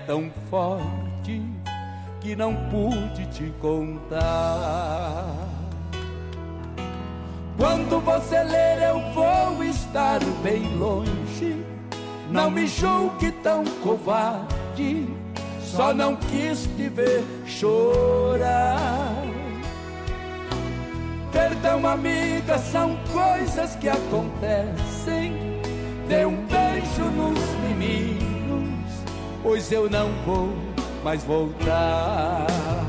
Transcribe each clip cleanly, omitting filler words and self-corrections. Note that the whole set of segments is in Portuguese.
tão forte que não pude te contar. Quando você ler eu vou estar bem longe. Não me julgue tão covarde, só não quis te ver chorar. Perdão, amiga, são coisas que acontecem. Dê um beijo nos meninos, pois eu não vou mais voltar.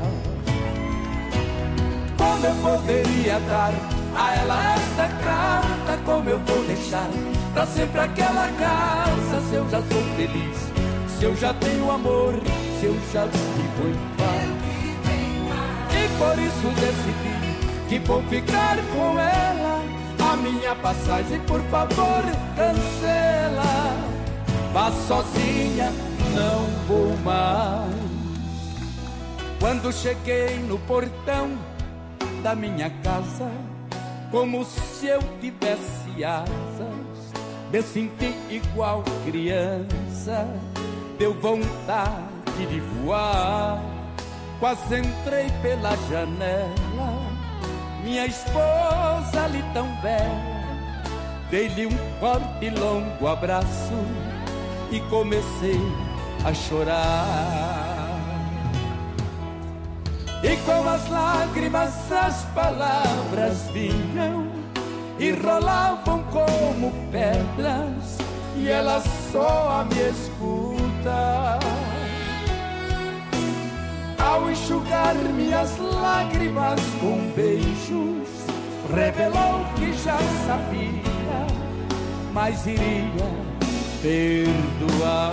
Como eu poderia dar a ela essa carta? Como eu vou deixar pra sempre aquela casa? Se eu já sou feliz, se eu já tenho amor, se eu já vivo em paz. E por isso decidi que vou ficar com ela. A minha passagem, por favor, cancela. Vá sozinha, não vou mais. Quando cheguei no portão da minha casa, como se eu tivesse asas, me senti igual criança. Deu vontade de voar. Quase entrei pela janela, minha esposa ali tão bela. Dei-lhe um forte e longo abraço e comecei a chorar. E com as lágrimas as palavras vinham e rolavam como pedras, e ela só a me escuta. Ao enxugar minhas lágrimas com beijos, revelou que já sabia, mas iria perdoar.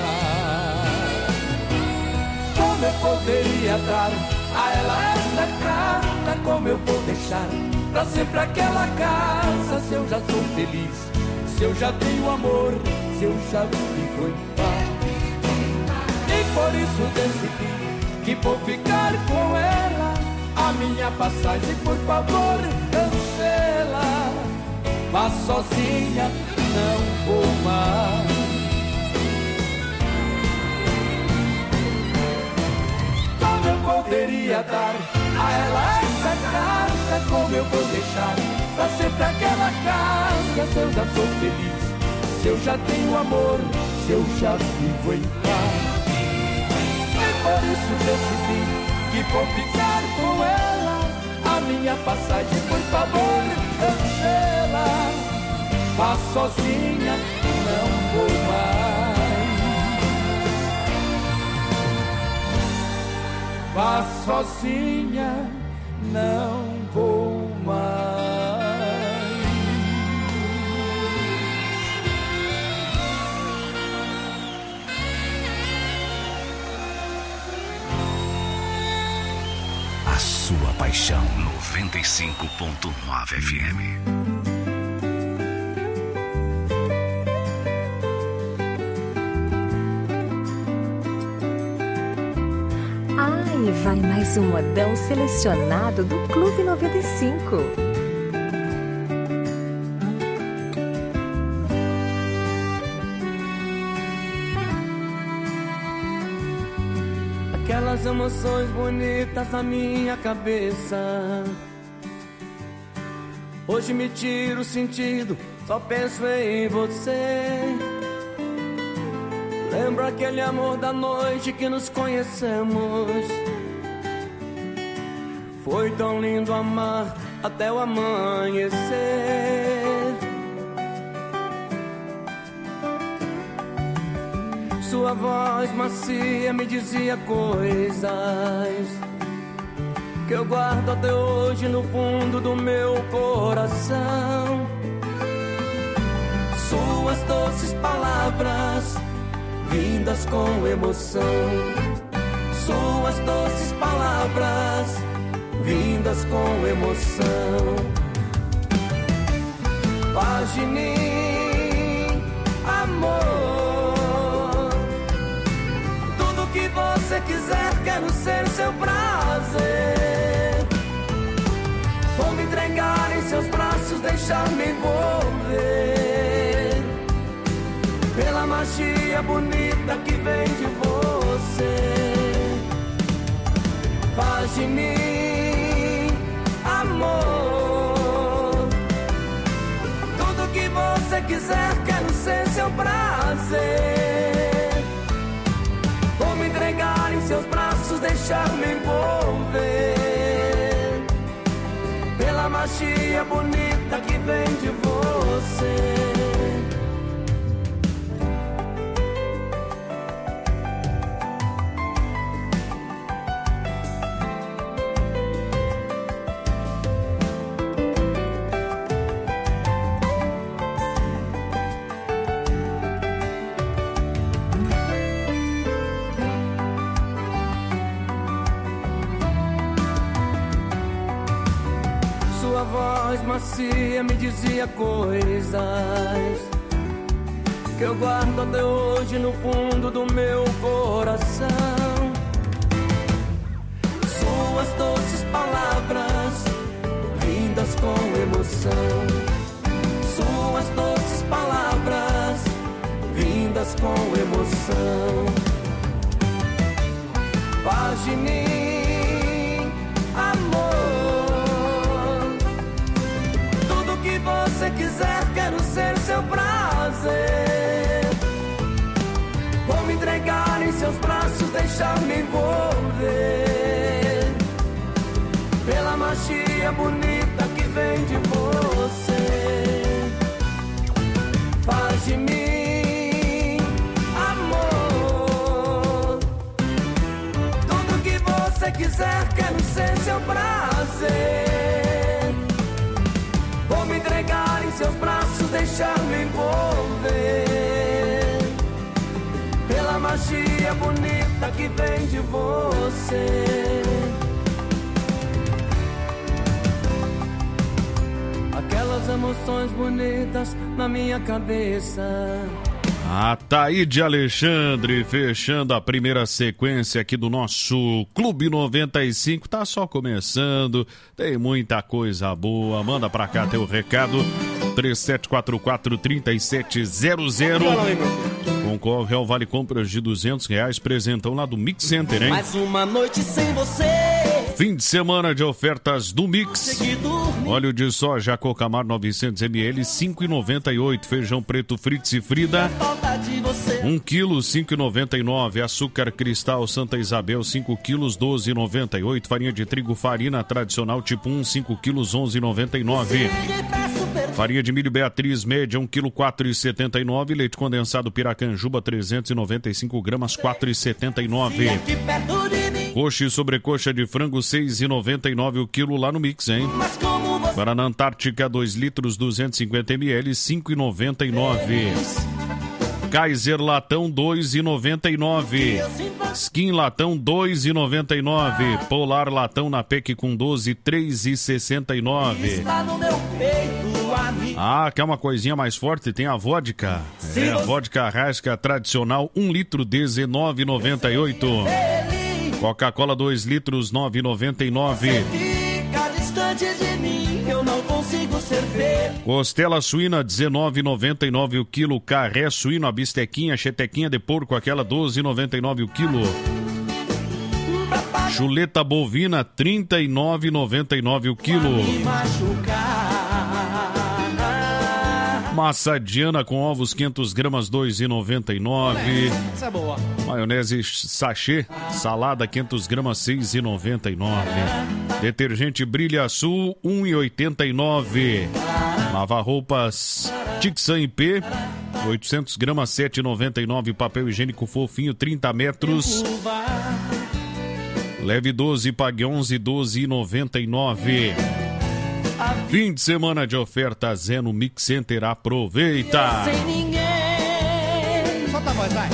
Como eu poderia dar a ela essa carta? Como eu vou deixar pra sempre aquela casa? Se eu já sou feliz, se eu já tenho amor, se eu já vivo em paz. E por isso decidi que vou ficar com ela. A minha passagem, por favor, cancela. Mas sozinha não vou mais. Como eu poderia dar a ela essa carta? Como eu vou deixar pra sempre aquela casa? Se eu já sou feliz, se eu já tenho amor, se eu já vivo em paz. Por isso decidi que vou ficar com ela. A minha passagem, por favor, cancela. Vá sozinha, não vou mais. Vá sozinha, não vou mais. Sua paixão 95.9 FM. Ai, vai mais um modão selecionado do Clube 95. Aquelas emoções bonitas na minha cabeça, hoje me tiro o sentido, só penso em você. Lembro aquele amor da noite que nos conhecemos. Foi tão lindo amar até o amanhecer. Sua voz macia me dizia coisas que eu guardo até hoje no fundo do meu coração. Suas doces palavras, vindas com emoção. Suas doces palavras, vindas com emoção. Faz de mim, amor, que você quiser, quero ser seu prazer. Vou me entregar em seus braços, deixar me envolver pela magia bonita que vem de você. de mim, amor. Tudo que você quiser, quero ser seu prazer. Vou me entregar em seus braços, deixar me envolver pela magia bonita que vem de você. Sua voz macia me dizia coisas que eu guardo até hoje no fundo do meu coração. Suas doces palavras, vindas com emoção. Suas doces palavras, vindas com emoção. Faz de mim, amor. Tudo que você quiser, quero ser seu prazer. Vou me entregar em seus braços, deixar-me envolver pela magia bonita que vem de você. Faz de mim, amor. Tudo que você quiser, quero ser seu prazer. Vou me entregar em seus braços, deixar-me envolver pela magia bonita que vem de você. Aquelas emoções bonitas na minha cabeça. Ataíde Alexandre fechando a primeira sequência aqui do nosso Clube 95. Tá só começando, tem muita coisa boa. Manda pra cá teu recado. 3744-3700. Concorre ao Vale Compras de R$200. Presentão lá do Mix Center, hein? Mais uma noite sem você. Fim de semana de ofertas do Mix. Óleo de soja Cocamar 900ml, 5,98. Feijão preto Fritz e Frida, 1 kg, 5,99. Açúcar cristal Santa Isabel, 5 kg, 12,98. Farinha de trigo Farina tradicional tipo 1, 5 kg, 11,99. Farinha de milho Beatriz média, 1 kg, 4,79. Leite condensado Piracanjuba, 395 gramas, 4,79. Coxa e sobrecoxa de frango, 6,99 o quilo lá no Mix, hein? Guaraná Antártica, 2 litros, 250 ml, 5,99. Kaiser Latão, 2,99. Skin Latão, 2,99. Polar Latão na PEC com 12, 3,69. Ah, quer uma coisinha mais forte? Tem a vodka. É, vodka Rasca tradicional, 1 litro, 19,98. Coca-Cola 2 litros, 9,99. Costela suína 19,99 o quilo. Carré suíno, a bistequinha, chetequinha de porco, aquela 12,99 o quilo. Chuleta bovina 39,99 o quilo. Massa Diana com ovos 500 gramas 2,99. Essa é boa. Maionese sachê salada 500 gramas 6,99. Detergente Brilha Sul 1,89. Lavar roupas Tixan IP 800 gramas 7,99. Papel higiênico fofinho 30 metros. Leve 12, pague 11, 12,99. Fim de semana de ofertas é no Mix Center, aproveita! Sem ninguém. Solta a voz, vai.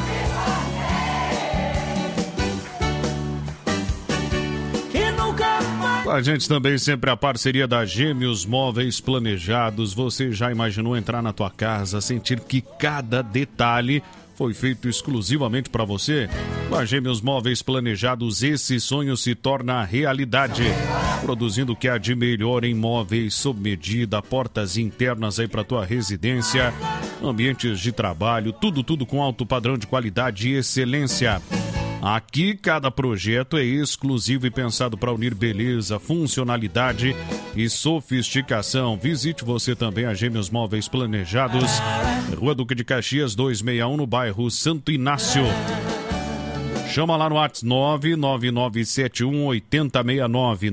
Com a gente também sempre a parceria da Gêmeos Móveis Planejados. Você já imaginou entrar na tua casa, sentir que cada detalhe foi feito exclusivamente para você? Com a Gêmeos Móveis Planejados, esse sonho se torna realidade. Produzindo o que há de melhor em móveis sob medida, portas internas aí para tua residência, ambientes de trabalho, tudo com alto padrão de qualidade e excelência. Aqui cada projeto é exclusivo e pensado para unir beleza, funcionalidade e sofisticação. Visite você também a Gêmeos Móveis Planejados, Rua Duque de Caxias 261, no bairro Santo Inácio. Chama lá no WhatsApp 999718069,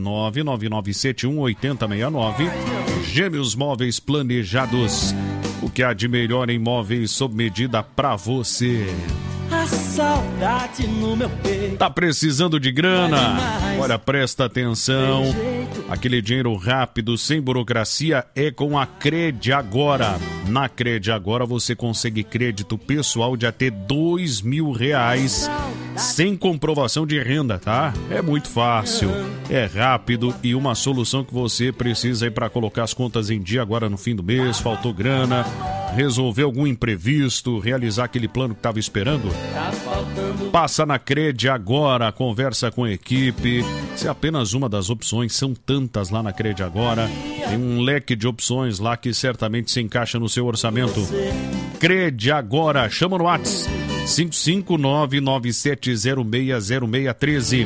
999718069. Gêmeos Móveis Planejados. O que há de melhor em móveis sob medida pra você. A saudade no meu peito. Tá precisando de grana? Olha, presta atenção. Aquele dinheiro rápido, sem burocracia, é com a Crede Agora. Na Crede Agora você consegue crédito pessoal de até R$2.000 sem comprovação de renda, tá? É muito fácil, é rápido e uma solução que você precisa aí para colocar as contas em dia agora no fim do mês, faltou grana, resolver algum imprevisto, realizar aquele plano que estava esperando. Passa na Crede Agora, conversa com a equipe. Se é apenas uma das opções, são tantas lá na Crede Agora. Tem um leque de opções lá que certamente se encaixa no seu orçamento. Crede Agora, chama no WhatsApp 55997060613.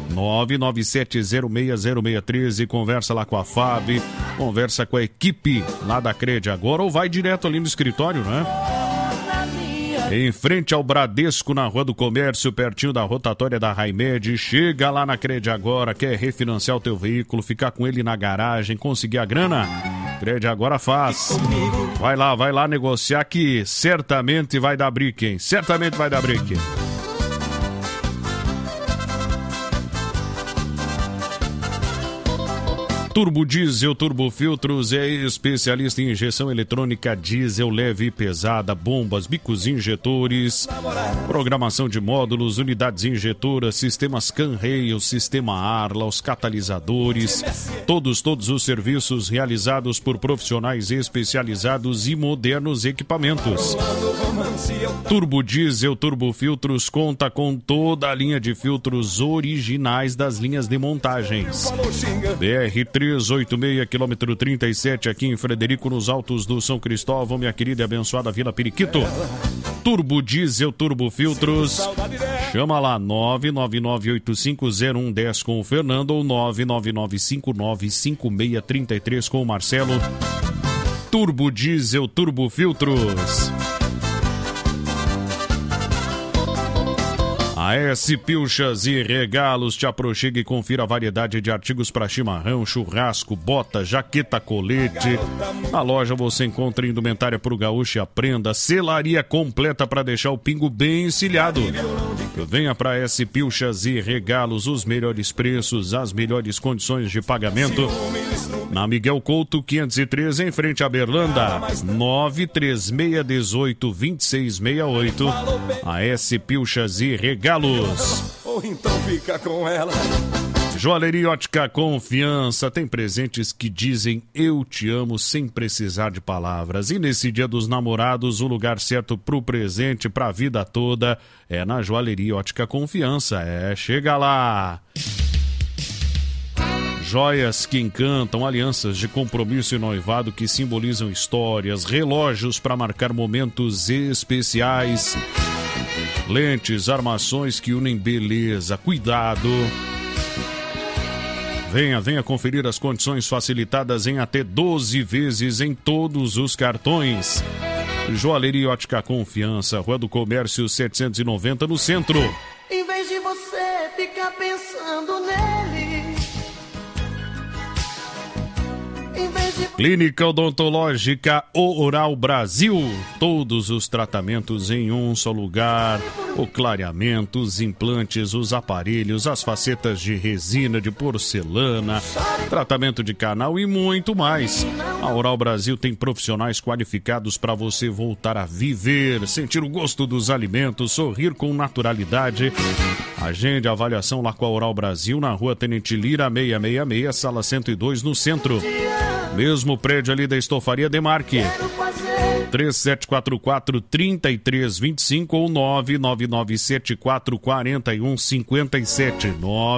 997060613. Conversa lá com a Fábio, conversa com a equipe lá da Crede Agora ou vai direto ali no escritório, né? Em frente ao Bradesco, na Rua do Comércio, pertinho da rotatória da Raimed. Chega lá na Crede Agora, quer refinanciar o teu veículo, ficar com ele na garagem, conseguir a grana? Crede Agora faz. Vai lá negociar que certamente vai dar brique, hein? Certamente vai dar brique. Turbo Diesel, Turbo Filtros é especialista em injeção eletrônica diesel leve e pesada, bombas, bicos injetores, programação de módulos, unidades injetoras, sistemas CAN-rail, sistema Arla, os catalisadores, todos os serviços realizados por profissionais especializados e modernos equipamentos. Turbo Diesel, Turbo Filtros conta com toda a linha de filtros originais das linhas de montagens. BR-386, quilômetro 37, aqui em Frederico, nos Altos do São Cristóvão, minha querida e abençoada Vila Periquito. Turbo Diesel, Turbo Filtros. Chama lá, 999850110 com o Fernando ou 999595633 com o Marcelo. Turbo Diesel, Turbo Filtros. A S Pilchas e Regalos te aproxima e confira a variedade de artigos para chimarrão, churrasco, bota, jaqueta, colete. Na loja você encontra indumentária para o gaúcho e a prenda, selaria completa para deixar o pingo bem encilhado. Venha para S Pilchas e Regalos, os melhores preços, as melhores condições de pagamento. Na Miguel Couto 513, em frente a Berlanda, 936182668. A S Pilchas e Regalos. Ou então fica com ela. Joalheria Ótica Confiança tem presentes que dizem eu te amo sem precisar de palavras. E nesse Dia dos Namorados, o lugar certo pro presente, pra vida toda, é na Joalheria Ótica Confiança. Chega lá! Joias que encantam, alianças de compromisso e noivado que simbolizam histórias, relógios para marcar momentos especiais, lentes, armações que unem beleza, cuidado. Venha conferir as condições facilitadas em até 12 vezes em todos os cartões. Joalheria Ótica Confiança, Rua do Comércio 790, no centro. Em vez de você ficar pensando nele, Clínica Odontológica Oral Brasil. Todos os tratamentos em um só lugar. O clareamento, os implantes, os aparelhos, as facetas de resina, de porcelana, tratamento de canal e muito mais. A Oral Brasil tem profissionais qualificados para você voltar a viver, sentir o gosto dos alimentos, sorrir com naturalidade. Agende a avaliação lá com a Oral Brasil na Rua Tenente Lira 666, sala 102, no centro. Mesmo prédio ali da Estofaria Demarque. 3744-3325 ou 999744157.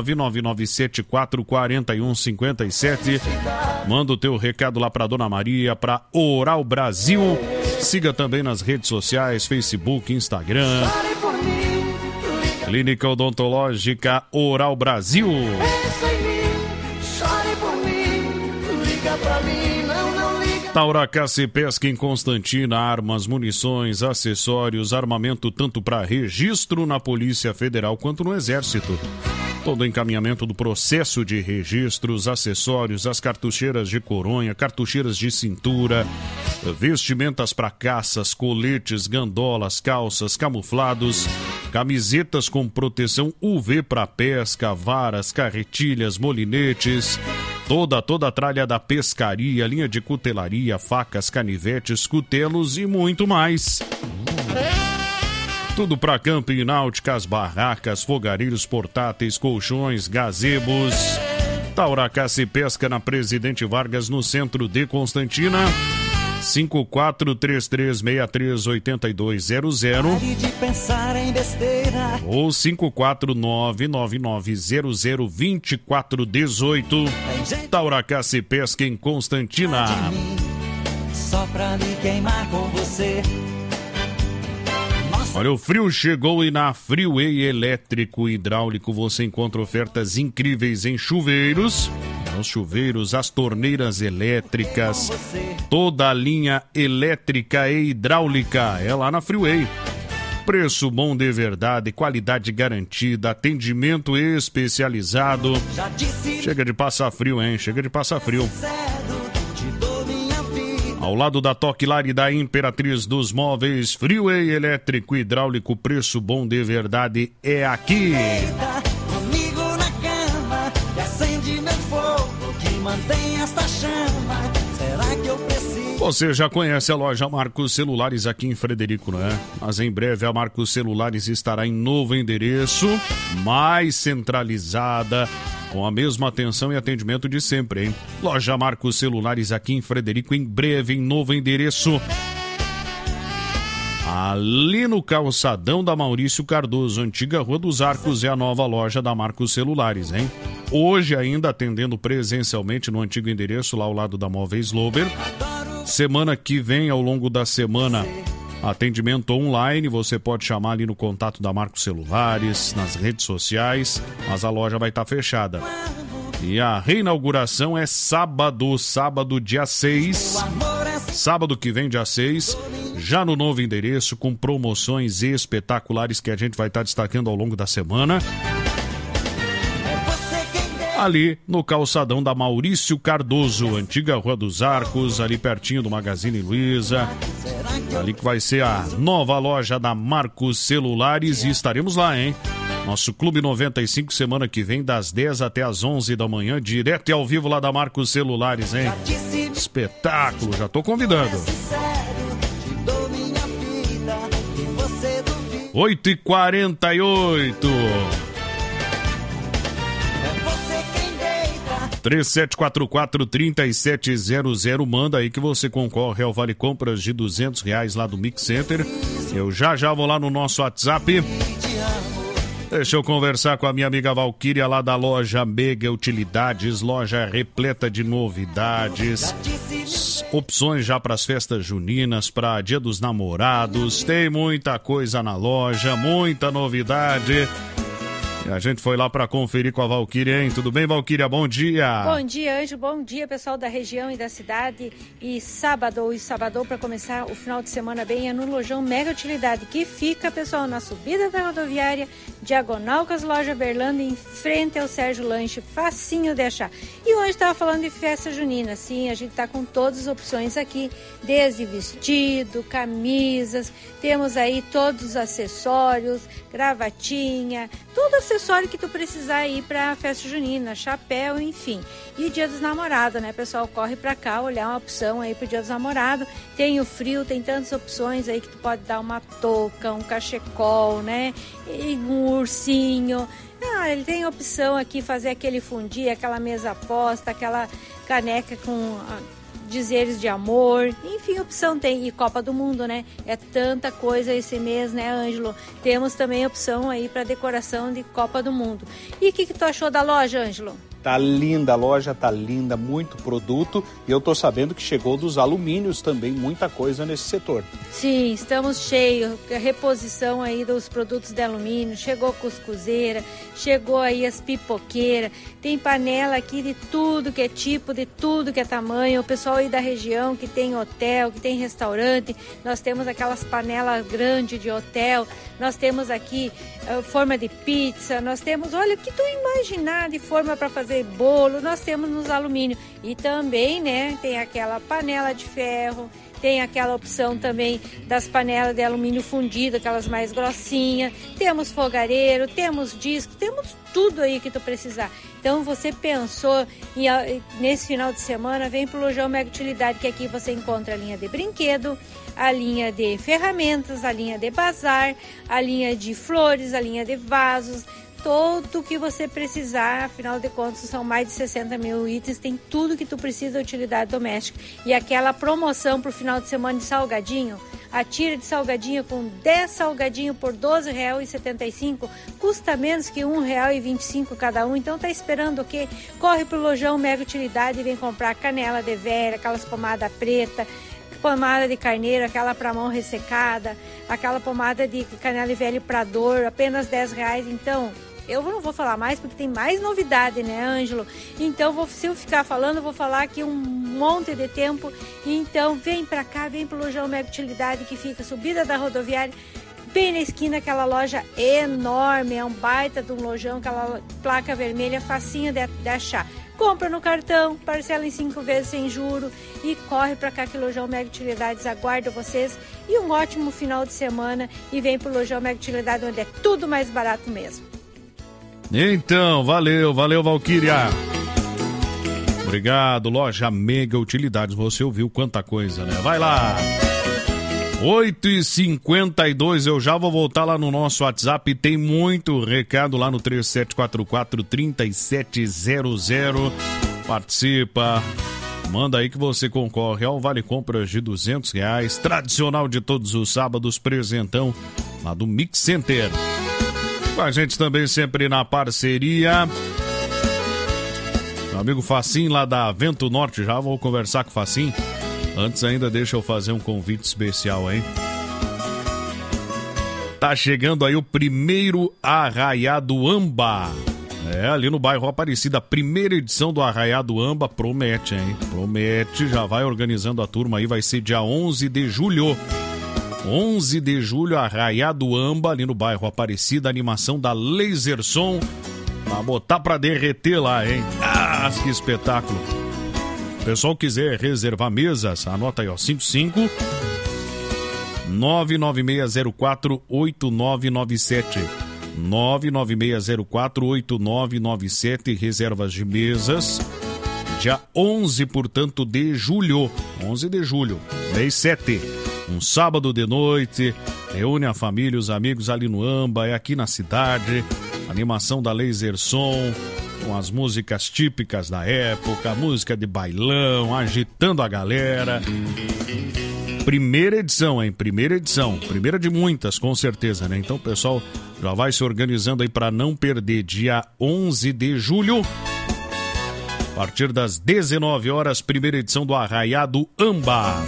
999744157. Manda o teu recado lá pra Dona Maria, pra Oral Brasil. Siga também nas redes sociais, Facebook, Instagram. Clínica Odontológica Oral Brasil. Pensa em mim, chore por mim, liga pra mim, não liga. Tauracaça e Pesca em Constantina, armas, munições, acessórios, armamento tanto para registro na Polícia Federal quanto no Exército. Todo o encaminhamento do processo de registros, acessórios, as cartucheiras de coronha, cartucheiras de cintura, vestimentas para caças, coletes, gandolas, calças, camuflados, camisetas com proteção UV para pesca, varas, carretilhas, molinetes, toda a tralha da pescaria, linha de cutelaria, facas, canivetes, cutelos e muito mais. Tudo para camping, náuticas, barracas, fogareiros portáteis, colchões, gazebos. Tauracaça e Pesca na Presidente Vargas, no centro de Constantina. 5433638200 ou 54999002418. Tauracaça e Pesca em Constantina. Só pra me queimar com você. Olha, o frio chegou e na Freeway Elétrico Hidráulico você encontra ofertas incríveis em chuveiros. Os chuveiros, as torneiras elétricas, toda a linha elétrica e hidráulica é lá na Freeway. Preço bom de verdade, qualidade garantida, atendimento especializado. Chega de passar frio, hein? Chega de passar frio. Ao lado da Toque Lar e da Imperatriz dos Móveis, Freeway Elétrico Hidráulico, preço bom de verdade é aqui. Comigo na cama, que acende meu fogo, que mantém esta chama. Será que eu preciso? Você já conhece a loja Marcos Celulares aqui em Frederico, não é? Mas em breve a Marcos Celulares estará em novo endereço, mais centralizada, com a mesma atenção e atendimento de sempre, hein? Loja Marcos Celulares aqui em Frederico, em breve em novo endereço. Ali no calçadão da Maurício Cardoso, antiga Rua dos Arcos, é a nova loja da Marcos Celulares, hein? Hoje ainda atendendo presencialmente no antigo endereço, lá ao lado da Móveis Lober. Semana que vem, ao longo da semana, atendimento online, você pode chamar ali no contato da Marcos Celulares, nas redes sociais, mas a loja vai estar fechada. E a reinauguração é sábado dia 6, sábado que vem, dia 6, já no novo endereço, com promoções espetaculares que a gente vai estar destacando ao longo da semana. Ali no calçadão da Maurício Cardoso, antiga Rua dos Arcos, ali pertinho do Magazine Luiza. Ali que vai ser a nova loja da Marcos Celulares e estaremos lá, hein? Nosso Clube 95, semana que vem, das 10 até as 11 da manhã, direto e ao vivo lá da Marcos Celulares, hein? Espetáculo, já tô convidando. 8h48. 3744-3700, manda aí que você concorre ao Vale Compras de R$200 lá do Mix Center. Eu já vou lá no nosso WhatsApp. Deixa eu conversar com a minha amiga Valquíria lá da loja Mega Utilidades, loja repleta de novidades, opções já para as festas juninas, para Dia dos Namorados, tem muita coisa na loja, muita novidade. E a gente foi lá para conferir com a Valquíria, hein? Tudo bem, Valquíria? Bom dia! Bom dia, Anjo. Bom dia, pessoal da região e da cidade. E sábado para começar o final de semana bem, é no Lojão Mega Utilidade, que fica, pessoal, na subida da rodoviária, diagonal com as lojas Berlândia, em frente ao Sérgio Lanche, facinho de achar. E hoje estava falando de festa junina, sim, a gente está com todas as opções aqui, desde vestido, camisas, temos aí todos os acessórios, gravatinha, todo acessório que tu precisar aí para a festa junina, chapéu, enfim. E Dia dos Namorados, né, pessoal? Corre para cá olhar uma opção aí pro Dia dos Namorados. Tem o frio, tem tantas opções aí que tu pode dar uma touca, um cachecol, né? E um ursinho. Ah, ele tem opção aqui, fazer aquele fundi, aquela mesa posta, aquela caneca com dizeres de amor, enfim, opção tem. E Copa do Mundo, né? É tanta coisa esse mês, né, Ângelo? Temos também opção aí para decoração de Copa do Mundo. E o que tu achou da loja, Ângelo? Tá linda a loja, tá linda, muito produto. E eu tô sabendo que chegou dos alumínios também, muita coisa nesse setor. Sim, estamos cheios. A reposição aí dos produtos de alumínio. Chegou cuscuzeira, chegou aí as pipoqueiras. Tem panela aqui de tudo que é tipo, de tudo que é tamanho. O pessoal aí da região que tem hotel, que tem restaurante. Nós temos aquelas panelas grandes de hotel. Nós temos aqui forma de pizza. Nós temos, olha, o que tu imaginar de forma para fazer bolo, nós temos nos alumínio. E também, né, tem aquela panela de ferro, tem aquela opção também das panelas de alumínio fundido, aquelas mais grossinhas. Temos fogareiro, temos disco, temos tudo aí que tu precisar. Então, você pensou nesse final de semana, vem pro Lojão Mega Utilidade, que aqui você encontra a linha de brinquedo, a linha de ferramentas, a linha de bazar, a linha de flores, a linha de vasos, tudo que você precisar. Afinal de contas, são mais de 60 mil itens, tem tudo que tu precisa de utilidade doméstica. E aquela promoção pro final de semana de salgadinho, a tira de salgadinho com 10 salgadinhos por R$12,75, custa menos que R$1,25 cada um. Então tá esperando o quê? Corre pro Lojão Mega Utilidade e vem comprar canela de velha, aquelas pomadas preta, pomada de carneiro, aquela para mão ressecada, aquela pomada de canela de velho para dor, apenas R$10. Então, eu não vou falar mais porque tem mais novidade, né, Ângelo? Então, se eu ficar falando, eu vou falar aqui um monte de tempo. Então, vem pra cá, vem pro Lojão Mega Utilidade, que fica subida da rodoviária, bem na esquina, aquela loja enorme, é um baita de um lojão, aquela placa vermelha, facinho de achar. Compra no cartão, parcela em 5 vezes sem juro e corre pra cá que o Lojão Mega Utilidades aguarda vocês. E um ótimo final de semana e vem pro Lojão Mega Utilidade, onde é tudo mais barato mesmo. Então, valeu, Valquíria. Obrigado, Loja Mega Utilidades. Você ouviu quanta coisa, né? Vai lá. 8h52, eu já vou voltar lá no nosso WhatsApp. Tem muito recado lá no 3744-3700. Participa. Manda aí que você concorre ao Vale Compras de R$200. Tradicional de todos os sábados, presentão lá do Mix Center. Com a gente também sempre na parceria, meu amigo Facim lá da Vento Norte. Já vou conversar com o Facim. Antes ainda deixa eu fazer um convite especial, hein? Tá chegando aí o primeiro Arraiado Amba. Ali no bairro Aparecida, a primeira edição do Arraiado Amba. Promete, hein? Promete, já vai organizando a turma aí, vai ser dia 11 de julho. 11 de julho, Arraiado Amba, ali no bairro Aparecida, animação da Lasersom. Pra botar pra derreter lá, hein? Ah, que espetáculo! Pessoal quiser reservar mesas, anota aí, ó, 55 996048997. 996048997, reservas de mesas. Dia 11, portanto, de julho. 11 de julho, mês 7. Um sábado de noite, reúne a família, os amigos ali no Amba, é aqui na cidade. Animação da Lasersom, com as músicas típicas da época, música de bailão, agitando a galera. Primeira edição, hein? Primeira edição. Primeira de muitas, com certeza, né? Então o pessoal já vai se organizando aí para não perder. Dia 11 de julho, a partir das 19 horas, primeira edição do Arraiado Amba.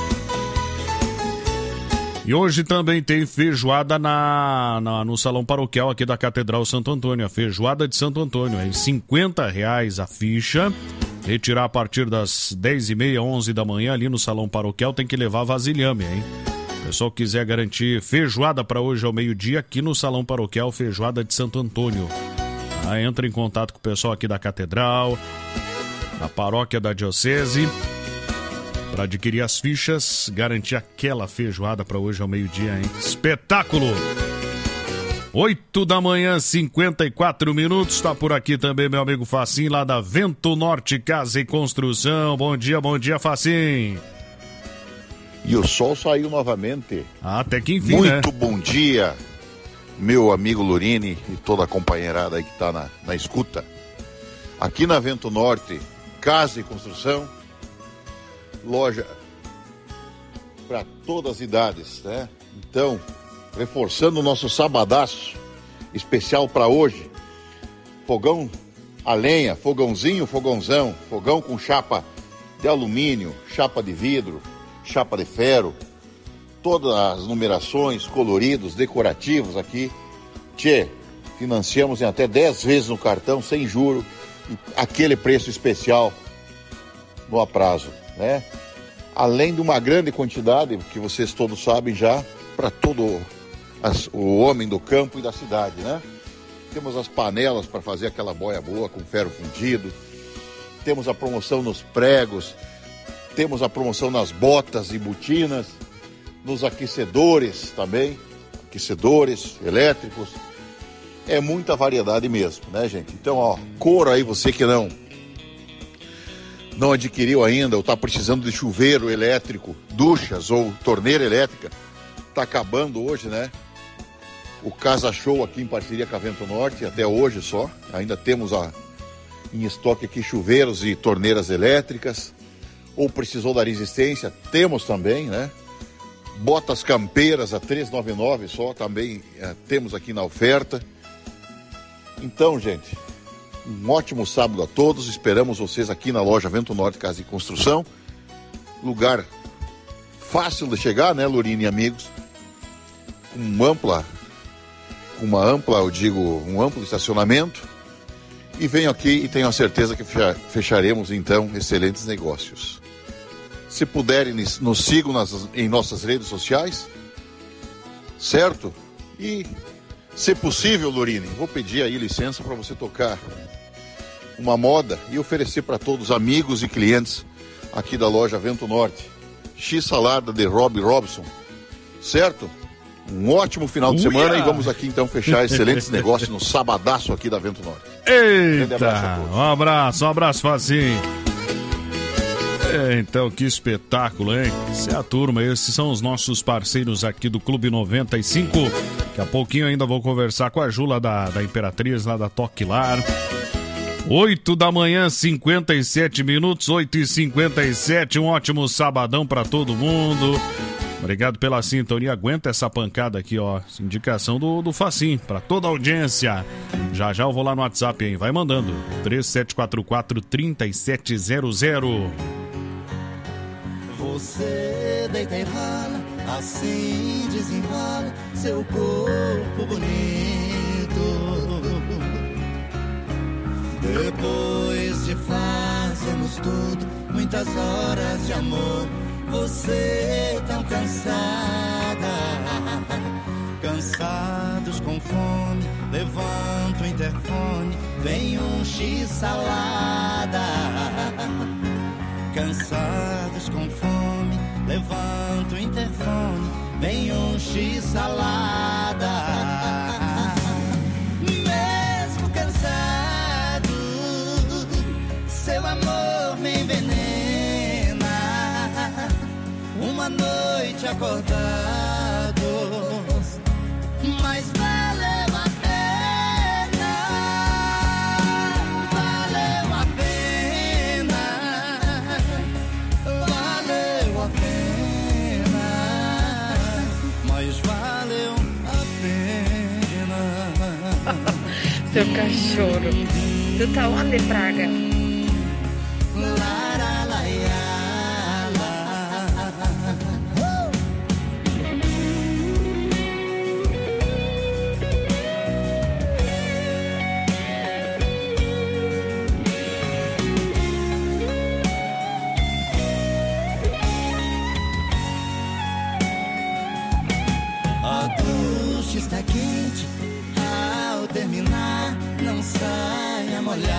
E hoje também tem feijoada no Salão Paroquial aqui da Catedral Santo Antônio. A feijoada de Santo Antônio, é R$50 a ficha. Retirar a partir das 10h30, 11 da manhã ali no Salão Paroquial. Tem que levar vasilhame, hein? O pessoal quiser garantir feijoada para hoje ao meio-dia aqui no Salão Paroquial, feijoada de Santo Antônio. Entra em contato com o pessoal aqui da Catedral, da Paróquia da Diocese, para adquirir as fichas, garantir aquela feijoada para hoje ao meio-dia, hein? Espetáculo! 8 da manhã, 54 minutos. Tá por aqui também meu amigo Facim, lá da Vento Norte Casa e Construção. Bom dia, Facim. E o sol saiu novamente. Até que enfim, muito, né? Bom dia, meu amigo Lorini e toda a companheirada aí que tá na escuta. Aqui na Vento Norte, Casa e Construção, loja para todas as idades, né? Então, reforçando o nosso sabadaço especial para hoje, fogão a lenha, fogãozinho, fogãozão, fogão com chapa de alumínio, chapa de vidro, chapa de ferro, todas as numerações, coloridos, decorativos aqui. Tchê, financiamos em até 10 vezes no cartão, sem juro, e aquele preço especial no aprazo, né? Além de uma grande quantidade, que vocês todos sabem já, para todo o homem do campo e da cidade, né? Temos as panelas para fazer aquela boia boa com ferro fundido, temos a promoção nos pregos, temos a promoção nas botas e botinas, nos aquecedores também, aquecedores elétricos, é muita variedade mesmo, né, gente? Então, ó, corra aí você que não adquiriu ainda, ou está precisando de chuveiro elétrico, duchas ou torneira elétrica, está acabando hoje, né? O Casa Show aqui em parceria com a Vento Norte, até hoje só. Ainda temos em estoque aqui chuveiros e torneiras elétricas. Ou precisou da resistência, temos também, né? Botas campeiras a R$ 399 só, também temos aqui na oferta. Então, gente, um ótimo sábado a todos. Esperamos vocês aqui na loja Vento Norte Casa e Construção. Lugar fácil de chegar, né, Lorine e amigos? Um amplo estacionamento. E venho aqui e tenho a certeza que fecharemos, então, excelentes negócios. Se puderem, nos sigam em nossas redes sociais, certo? E, se possível, Lorine, vou pedir aí licença para você tocar uma moda e oferecer para todos os amigos e clientes aqui da loja Vento Norte. X-salada de Rob Robson, certo? Um ótimo final de semana e vamos aqui então fechar excelentes negócios no sabadaço aqui da Vento Norte. Eita, um abraço, Fazinho. Então, que espetáculo, hein? Essa é a turma, esses são os nossos parceiros aqui do Clube 95. Daqui a pouquinho ainda vou conversar com a Jula da Imperatriz, lá da Toque Lar. 8 da manhã, 57 minutos, 8h57, um ótimo sabadão pra todo mundo. Obrigado pela sintonia, aguenta essa pancada aqui, ó, indicação do Facim, pra toda a audiência. Já eu vou lá no WhatsApp, hein, vai mandando, 3744-3700. Você deita e rala, assim desenrola seu corpo bonito. Depois de fazermos tudo, muitas horas de amor, você tão cansada, cansados com fome, levanta o interfone, vem um X-salada. Cansados com fome, levanta o interfone, vem um X-salada. Mesmo cansado, seu amor me envenena. Uma noite acordados, mas valeu a pena. Valeu a pena. Valeu a pena. Mas valeu a pena. Seu cachorro, tu tá onde, Praga? Está quente, ao terminar não saia molhada.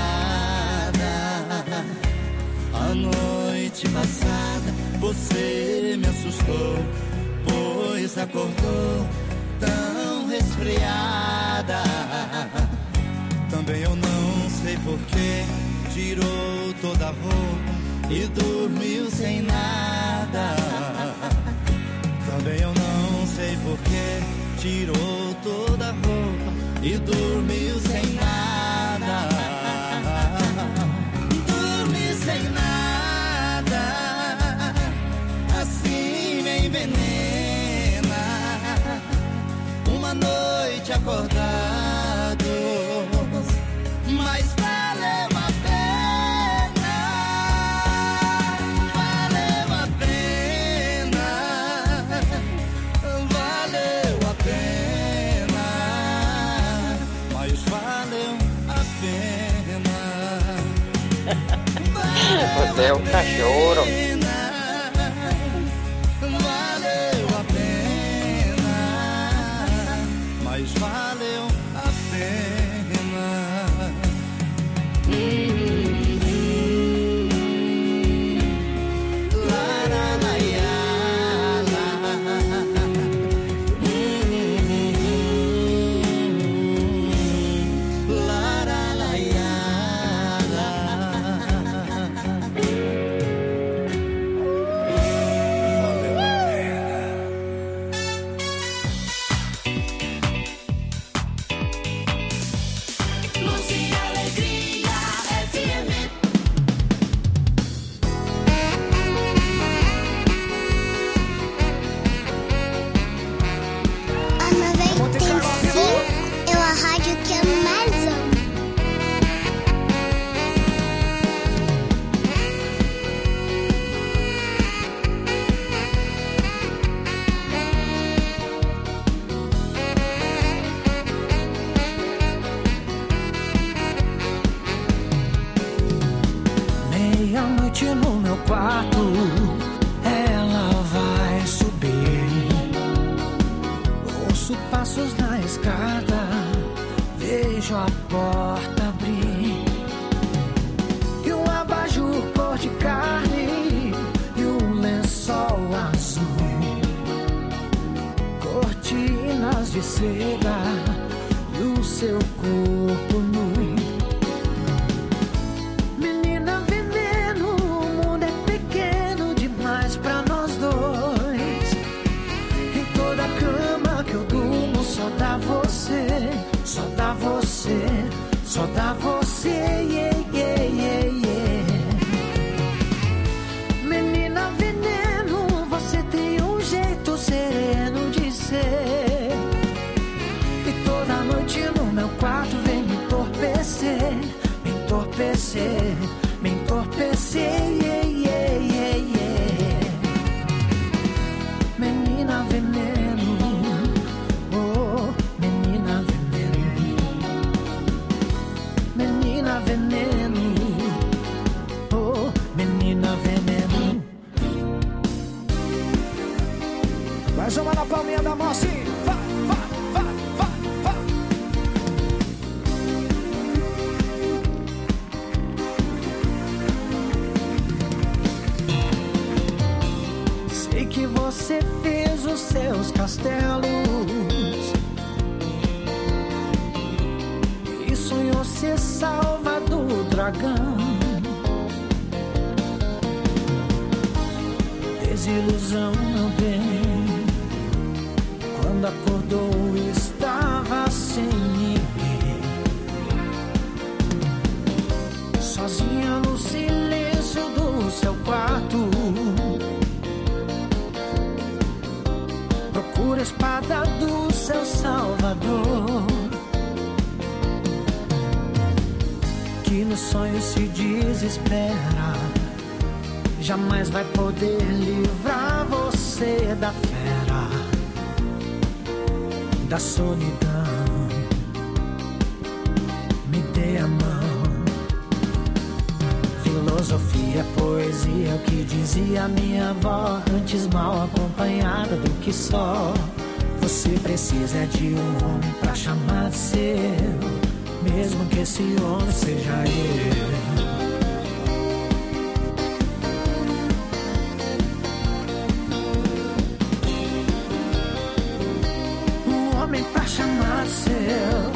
A noite passada você me assustou, pois acordou tão resfriada. Também eu não sei porquê, tirou toda a roupa e dormiu sem nada. Também eu não sei porquê, tirou toda a roupa e dormiu sem nada. Dormi sem nada, assim me envenena. Uma noite acordados, mas valeu até o cachorro. Valeu a pena, mas valeu a pena. Meia-noite no meu quarto, ela vai subir. Ouço passos na escada, vejo a porta abrir. E um abajur cor de carne e um lençol azul. Cortinas de seda e o seu corpo nu. Só dá você, só dá você, yeah, yeah, yeah, yeah. Menina veneno, você tem um jeito sereno de ser. E toda noite no meu quarto vem me entorpecer, me entorpecer, me entorpecer, yeah, yeah, yeah, yeah. Menina veneno. Veneno, oh, menina veneno. Mais uma na palminha da mão assim. Vai, vai, vai, vai, vai. Sei que você fez os seus castelos e sonhou ser salva do dragão. Desilusão, meu bem, quando acordou estava sem ninguém, sozinha no silêncio do seu quarto. Procura a espada do seu salvador, que no sonho se desespera, jamais vai poder livrar você da fera, da solidão. Me dê a mão. Filosofia, poesia, o que dizia minha avó, antes mal acompanhada do que só. Você precisa de um homem pra chamar de seu, mesmo que esse homem seja eu. Um homem pra chamar de seu.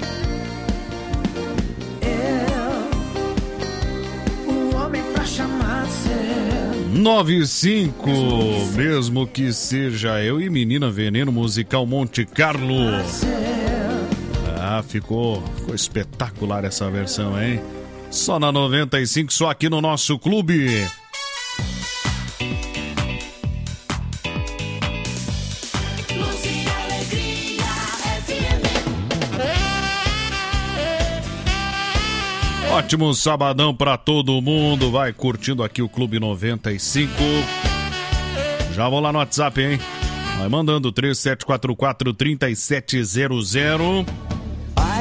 Um homem pra chamar de seu. 95, mesmo que seja eu, e Menina Veneno, musical Monte Carlo. Ah, ficou espetacular essa versão, hein? Só na 95, só aqui no nosso clube. Ótimo sabadão pra todo mundo. Vai curtindo aqui o Clube 95. Já vou lá no WhatsApp, hein? Vai mandando 3744-3700.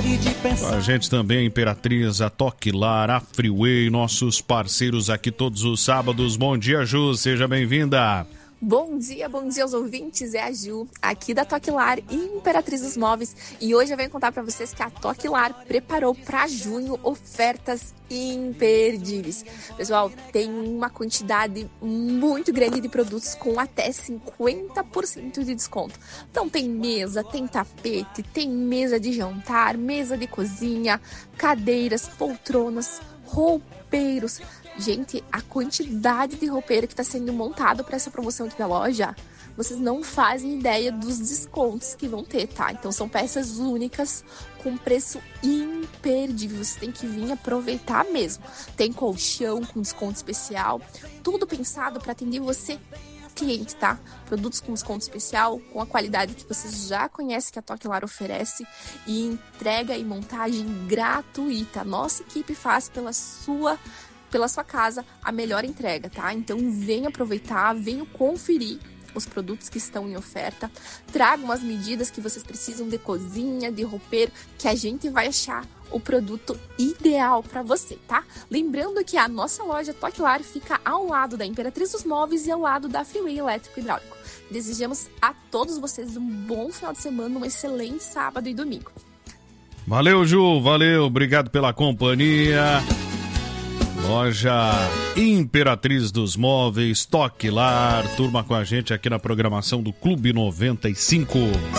vontade de pensar. A gente também, a Imperatriz, a Toque Lar, a Freeway, nossos parceiros aqui todos os sábados. Bom dia, Ju, seja bem-vinda. Bom dia aos ouvintes, é a Ju, aqui da Toque Lar e Imperatriz dos Móveis. E hoje eu venho contar para vocês que a Toque Lar preparou para junho ofertas imperdíveis. Pessoal, tem uma quantidade muito grande de produtos com até 50% de desconto. Então tem mesa, tem tapete, tem mesa de jantar, mesa de cozinha, cadeiras, poltronas, roupeiros. Gente, a quantidade de roupeiro que está sendo montado para essa promoção aqui da loja, vocês não fazem ideia dos descontos que vão ter, tá? Então são peças únicas com preço imperdível. Você tem que vir aproveitar mesmo. Tem colchão com desconto especial, tudo pensado para atender você, cliente, tá? Produtos com desconto especial, com a qualidade que vocês já conhecem que a Toque Lar oferece, e entrega e montagem gratuita. Nossa equipe faz pela sua casa a melhor entrega, tá? Então venha aproveitar, venha conferir os produtos que estão em oferta, tragam as medidas que vocês precisam de cozinha, de roupeiro, que a gente vai achar o produto ideal para você, tá? Lembrando que a nossa loja Toque Lar fica ao lado da Imperatriz dos Móveis e ao lado da Freeway Elétrico Hidráulico. Desejamos a todos vocês um bom final de semana, um excelente sábado e domingo. Valeu, Ju, valeu, obrigado pela companhia. Loja Imperatriz dos Móveis, Toque Lar, turma com a gente aqui na programação do Clube 95.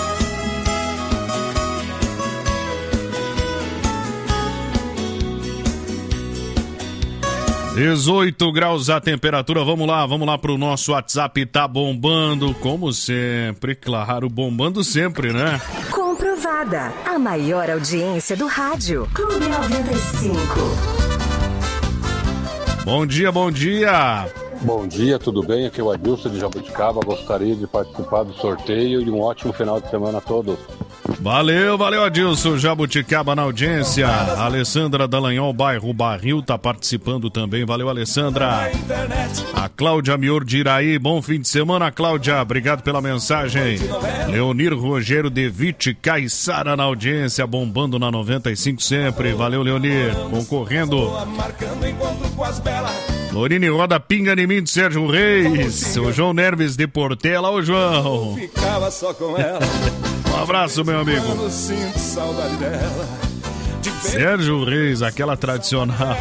– 18 graus a temperatura, vamos lá pro nosso WhatsApp, tá bombando, como sempre, claro, bombando sempre, né? Comprovada, a maior audiência do rádio, Clube 95. Bom dia. Bom dia, tudo bem? Aqui é o Adilson de Jabuticaba. Gostaria de participar do sorteio e um ótimo final de semana a todos. Valeu, Adilson. Jabuticaba na audiência. A Alessandra Dallagnol, bairro Barril, tá participando também. Valeu, Alessandra. A Cláudia Mior de Iraí. Bom fim de semana, Cláudia. Obrigado pela mensagem. Leonir Rogério de Vitti, Caiçara na audiência, bombando na 95 sempre. Valeu, Leonir. Concorrendo. Lorine Roda Pinga em mim de Sérgio Reis. O João Neves de Portela. Ô, João. Ficava só com ela. Um abraço, meu amigo. Sinto saudade dela. Sérgio Reis, aquela tradicional.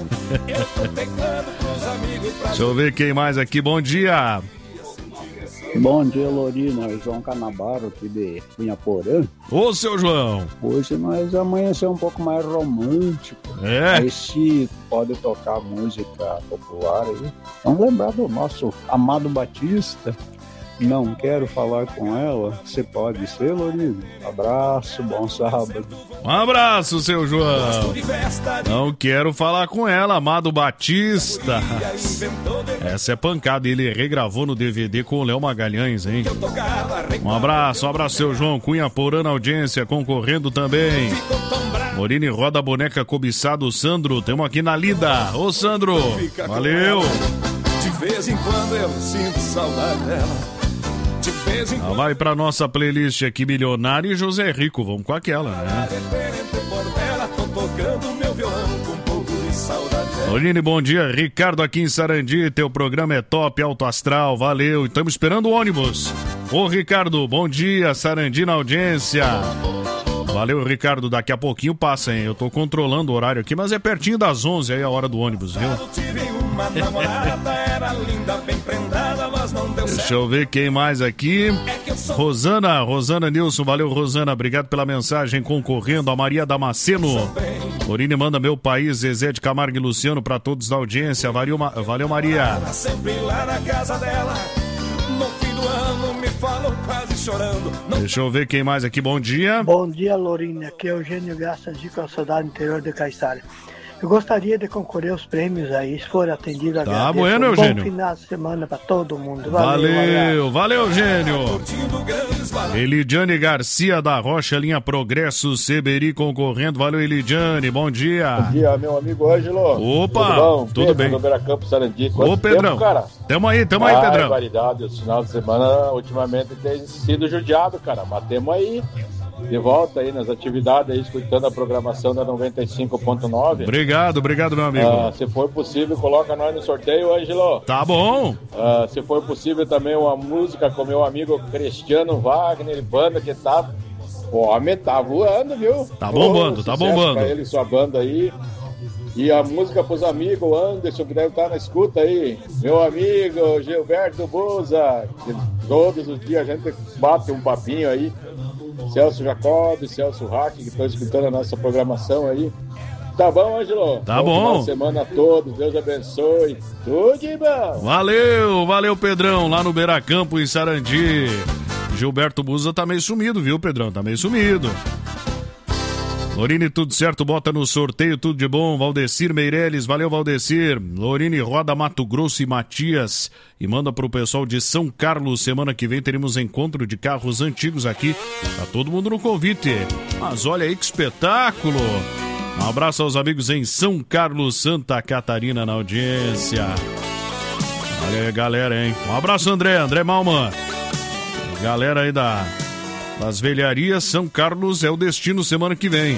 Deixa eu ver quem mais aqui. Bom dia. Bom dia, Lorina. João Canabaro aqui de Cunhaporã. Ô, seu João. Hoje nós amanhecemos um pouco mais romântico. É? Aí se pode tocar música popular aí. Vamos lembrar do nosso amado Batista. Não quero falar com ela. Você pode ser, Lorina? Abraço, bom sábado. Um abraço, seu João. Não quero falar com ela, Amado Batista. Essa é pancada. Ele regravou no DVD com o Léo Magalhães, hein? Um abraço, seu João. Cunhaporã na audiência, concorrendo também. Morine Roda Boneca Cobiçado, Sandro. Temos aqui na lida. Ô, Sandro. Valeu. De vez em quando eu sinto saudade dela. Vai pra nossa playlist aqui, Milionário e José Rico. Vamos com aquela, né? Oline, bom dia. Ricardo aqui em Sarandi. Teu programa é top, alto astral. Valeu. Estamos esperando o ônibus. Ô, Ricardo, bom dia. Sarandi na audiência. Valeu, Ricardo. Daqui a pouquinho passa, hein? Eu tô controlando o horário aqui, mas é pertinho das 11 aí a hora do ônibus, viu? Deixa eu ver quem mais aqui. Rosana Nilson, valeu, Rosana, obrigado pela mensagem, concorrendo. A Maria Damasceno. Orine manda meu país, Zezé de Camargo e Luciano pra todos da audiência. Valeu, Maria. Deixa eu ver quem mais aqui, bom dia. Bom dia, Lorine, aqui é o Eugênio Graças de Calçadade Interior de Caiçara. Eu gostaria de concorrer aos prêmios aí, se for atendido. Tá bueno, Eugênio. Bom final de semana pra todo mundo. Valeu, Eugênio. Elidiane Garcia da Rocha, linha Progresso, Seberi concorrendo. Valeu, Elidiane, bom dia. Bom dia, meu amigo Ângelo. Opa, tudo bem? Do Beira-Campo, Sarandi. Ô, Pedrão, cara? Tamo aí, Pedrão. Variedade, esse final de semana, ultimamente, tem sido judiado, cara. Mas tamo aí. de volta aí nas atividades, aí, escutando a programação da 95.9. Obrigado, meu amigo. Se for possível, coloca nós no sorteio, Ângelo. Tá bom. Se for possível também uma música com meu amigo Cristiano Wagner, banda que tá... O homem tá voando, viu? Tá bombando, tá bombando. Pra ele e sua banda aí. E a música pros amigos, Anderson, que deve estar na escuta aí. Meu amigo Gilberto Buza, que todos os dias a gente bate um papinho aí. Celso Jacob, Celso Hack, que estão escutando a nossa programação aí. Tá bom, Ângelo? Tá bom. Boa semana a todos, Deus abençoe. Tudo de bom. Valeu, Pedrão, lá no Beiracampo, em Sarandi. Gilberto Buza tá meio sumido, viu, Pedrão? Tá meio sumido. Lorine, tudo certo, bota no sorteio, tudo de bom. Valdecir Meirelles, valeu, Valdecir. Lorine roda Mato Grosso e Matias e manda pro pessoal de São Carlos. Semana que vem teremos encontro de carros antigos aqui. Tá todo mundo no convite. Mas olha aí que espetáculo. Um abraço aos amigos em São Carlos, Santa Catarina, na audiência. Olha aí, galera, hein? Um abraço, André Malman. Galera aí das velharias, São Carlos é o destino semana que vem.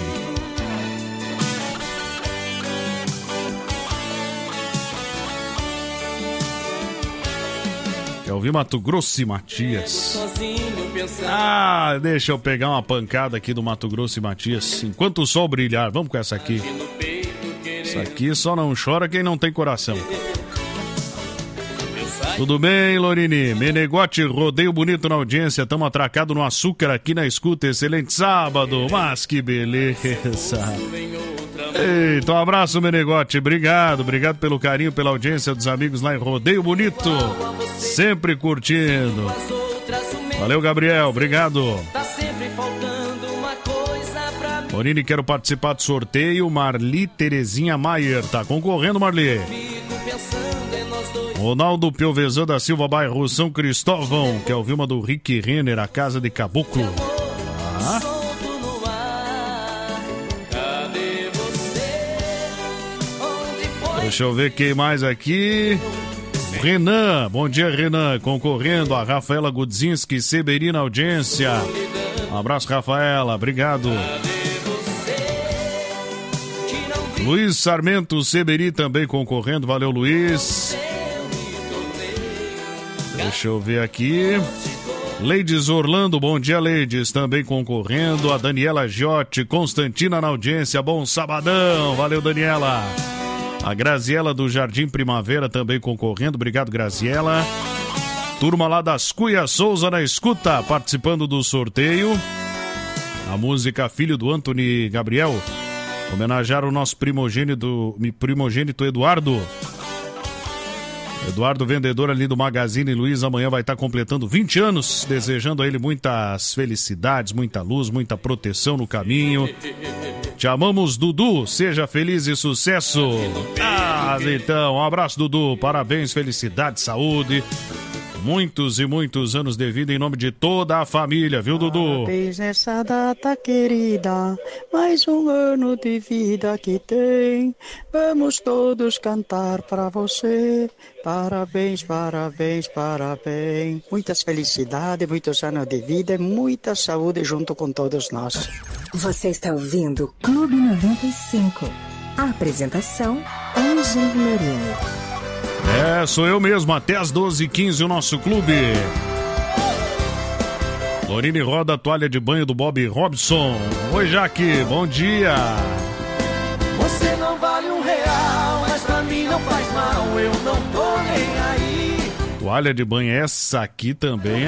Quer ouvir Mato Grosso e Matias? Deixa eu pegar uma pancada aqui do Mato Grosso e Matias. Enquanto o sol brilhar, vamos com essa aqui. Essa aqui só não chora quem não tem coração. Tudo bem, Lorine? Menegote, rodeio bonito na audiência. Estamos atracados no açúcar aqui na escuta. Excelente sábado, mas que beleza. Eita, um abraço, Menegote. Obrigado pelo carinho, pela audiência dos amigos lá em Rodeio Bonito. Sempre curtindo. Valeu, Gabriel. Obrigado. Lorine, quero participar do sorteio. Marli Terezinha Maier. Tá concorrendo, Marli. Ronaldo Piovesan da Silva, bairro São Cristóvão, que é o Vilma do Rick Renner, a casa de Caboclo. Deixa eu ver quem mais aqui. Renan, bom dia, Renan, concorrendo. A Rafaela Gudzinski, Seberi na audiência. Um abraço, Rafaela, obrigado. Luiz Sarmento, Seberi também concorrendo, valeu, Luiz. Deixa eu ver aqui. Leides Orlando, bom dia, Leides, também concorrendo. A Daniela Giotti, Constantina na audiência, bom sabadão, valeu, Daniela. A Graziela do Jardim Primavera também concorrendo, obrigado, Graziela. Turma lá das Cuia Souza na escuta, participando do sorteio. A música Filho do Anthony Gabriel, homenagear o nosso primogênito Eduardo. Eduardo, vendedor ali do Magazine Luiza, amanhã vai estar completando 20 anos, desejando a ele muitas felicidades, muita luz, muita proteção no caminho. Te amamos, Dudu, seja feliz e sucesso. Então, um abraço, Dudu, parabéns, felicidade, saúde, muitos e muitos anos de vida em nome de toda a família, viu, Dudu? Parabéns nessa data querida, mais um ano de vida que tem, vamos todos cantar pra você, parabéns, parabéns, parabéns, muitas felicidades, muitos anos de vida e muita saúde junto com todos nós. Você está ouvindo Clube 95, a apresentação Ângelo Lorine. Sou eu mesmo, até as 12h15 o nosso clube. Lorine roda a toalha de banho do Bob Robson. Oi, Jaque, bom dia. Você não vale R$1, mas pra mim não faz mal, eu não tô nem aí. Toalha de banho, essa aqui também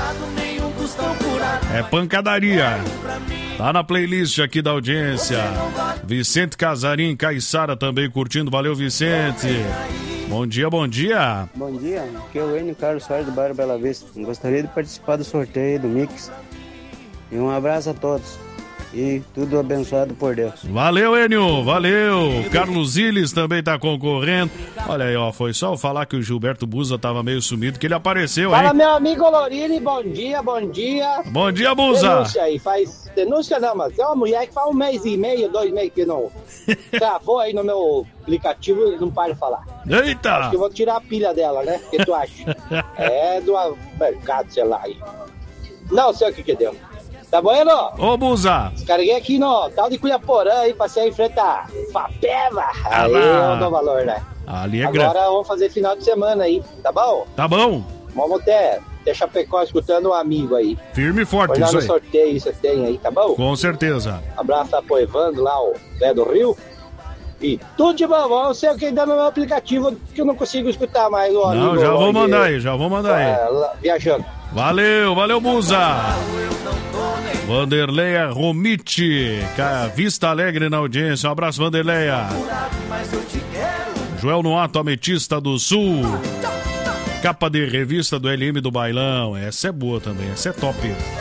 é pancadaria. Tá na playlist aqui da audiência. Vicente Casarim, Caiçara também curtindo, valeu, Vicente. Bom dia, bom dia. Bom dia, aqui é o Enio Carlos Soares do bairro Bela Vista. Gostaria de participar do sorteio do Mix. E um abraço a todos. E tudo abençoado por Deus. Valeu, Enio, valeu. Carlos Iles também tá concorrendo. Olha aí, ó, foi só eu falar que o Gilberto Buza tava meio sumido que ele apareceu, hein? Fala, meu amigo Lorine, bom dia, bom dia. Bom dia, Buza. Denúncia aí, denúncia não, mas é uma mulher que faz 1 mês e meio, 2 meses que não travou aí no meu aplicativo e não para de falar. Eita! Acho que eu vou tirar a pilha dela, né? O que tu acha? É do mercado, sei lá aí. Não sei o que deu. Tá bueno? Ô, Buza. Descarreguei aqui no tal de Cuiaporã aí, passei em frente a Fapeva. Aí eu dou valor, né? Ali é Agora grande. vamos fazer final de semana aí, tá bom? Tá bom. Vamos ter Chapecó escutando um amigo aí. Firme e forte, Olhar isso no aí. sorteio você tem aí, tá bom? Com certeza. Abraço lá pro Evandro, lá, o Zé do Rio. E tudo de bom, vamos ser o que ainda no meu aplicativo, que eu não consigo escutar mais o amigo. Não, já vou mandar aí, já vou mandar aí. Viajando. Valeu, Buza. Vanderleia Romiti, Vista Alegre na audiência. Um abraço, Vanderleia. Joel Noato, Ametista do Sul. Capa de revista do LM do Bailão. Essa é boa também, essa é top.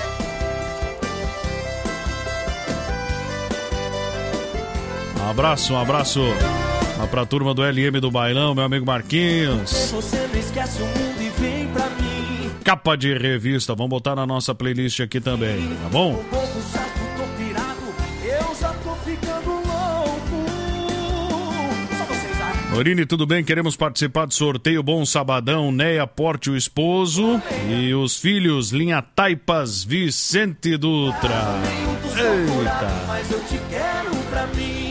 Um abraço lá pra turma do LM do Bailão, meu amigo Marquinhos. Você não esquece o mundo e vem pra mim. Capa de revista, vamos botar na nossa playlist aqui também, tá bom? Um pouco chato, tô pirado, eu já tô ficando louco. Só vocês acham. Norini, tudo bem? Queremos participar do sorteio Bom Sabadão, Neia Porte, o esposo, e os filhos, Linha Taipas, Vicente Dutra. Eita! Mas eu te quero pra mim.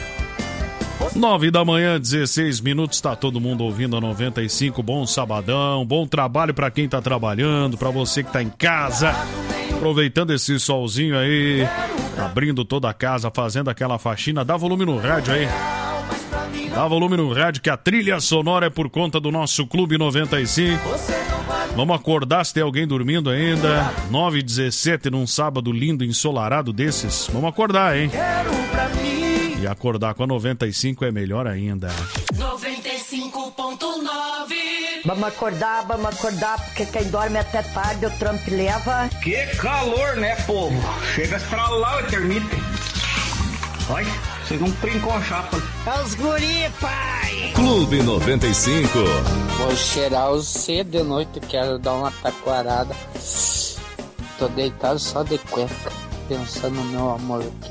9 da manhã, 16 minutos, tá todo mundo ouvindo a 95, bom sabadão, bom trabalho pra quem tá trabalhando, pra você que tá em casa, aproveitando esse solzinho aí, abrindo toda a casa, fazendo aquela faxina, dá volume no rádio aí, dá volume no rádio que a trilha sonora é por conta do nosso Clube 95, vamos acordar se tem alguém dormindo ainda, 9h17 num sábado lindo, ensolarado desses, vamos acordar, hein? Quero pra mim. E acordar com a 95 é melhor ainda. 95.9. Vamos acordar, porque quem dorme até tarde o Trump leva. Que calor, né, povo? Chega pra lá, o termite. Olha, vocês não brincam a chapa. É os guri, pai! Clube 95. Vou cheirar o cedo de noite, quero dar uma taquarada. Tô deitado só de cueca, pensando no meu amor aqui.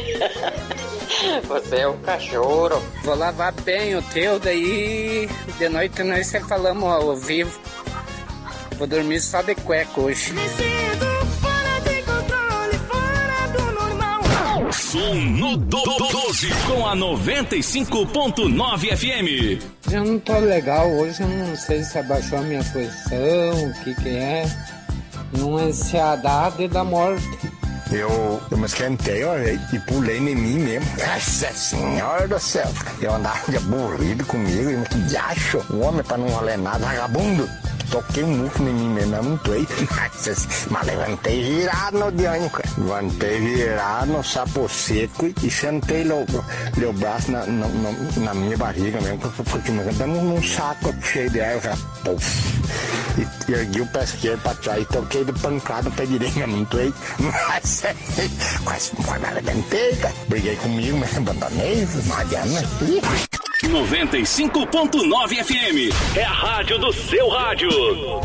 Você é um cachorro. Vou lavar bem o teu, daí de noite nós sempre falamos ao vivo. Vou dormir só de cueca hoje. Som no 12 com a 95.9 FM. Já não tô legal hoje, eu não sei se abaixou a minha posição, o que é. Não é ansiedade da morte. Eu me esquentei, ó, e pulei em mim mesmo. Nossa senhora do céu. Eu andava de aburrido comigo, e que diacho, o homem pra não valer nada, vagabundo. Toquei um mufo em mim mesmo, não doei. Mas levantei virado no diânico. Levantei virado no sapo seco e sentei o braço na minha barriga mesmo, porque me dando num saco cheio de erva. E ergui o pé esquerdo pra trás e toquei de pancada no pé direito, não doei. Mas quase me levantei, cara. Briguei comigo, mas abandonei, não adianta. 95.9 FM é a rádio do seu rádio. Ô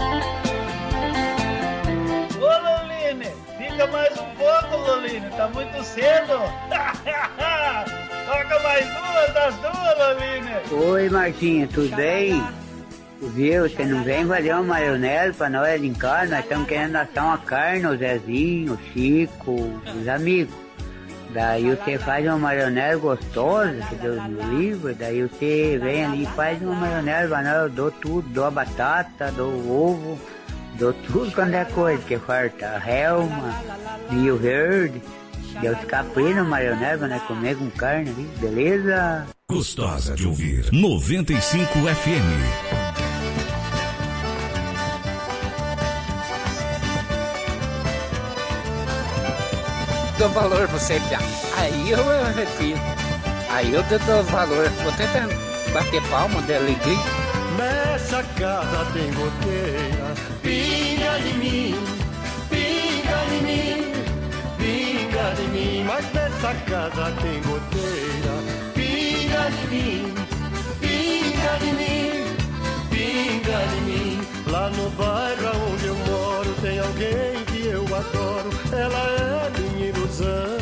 Loline, fica mais um pouco, Loline, tá muito cedo. Toca mais duas das duas, Loline. Oi, Martinho, tudo bem? Viu, você não vem fazer uma maionese pra nós ali em casa? Nós estamos querendo assar uma carne, o Zezinho, o Chico, os amigos. Daí você faz uma maionese gostosa, que Deus me livre, daí você vem ali e faz uma maionese pra nós, eu dou tudo, dou a batata, dou o ovo, dou tudo quando é coisa, que falta relma, milho verde, deu os caprinos, maionese pra nós comer com carne ali, beleza? Gostosa de ouvir 95 FM. Dou valor pra você, Pia. Aí eu refiro. Aí eu dou valor. Vou tentar bater palma de alegria. Nessa casa tem goteira, pinga de mim, pinga de mim, pinga de mim. Mas nessa casa tem goteira, pinga de mim, pinga de mim, pinga de mim. Lá no bairro onde eu moro tem alguém que eu adoro, ela é minha ilusão.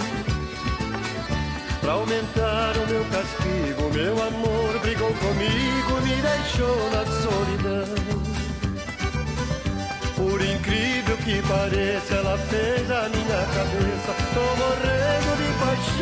Pra aumentar o meu castigo, meu amor brigou comigo, me deixou na solidão. Por incrível que pareça, ela fez a minha cabeça. Tô morrendo de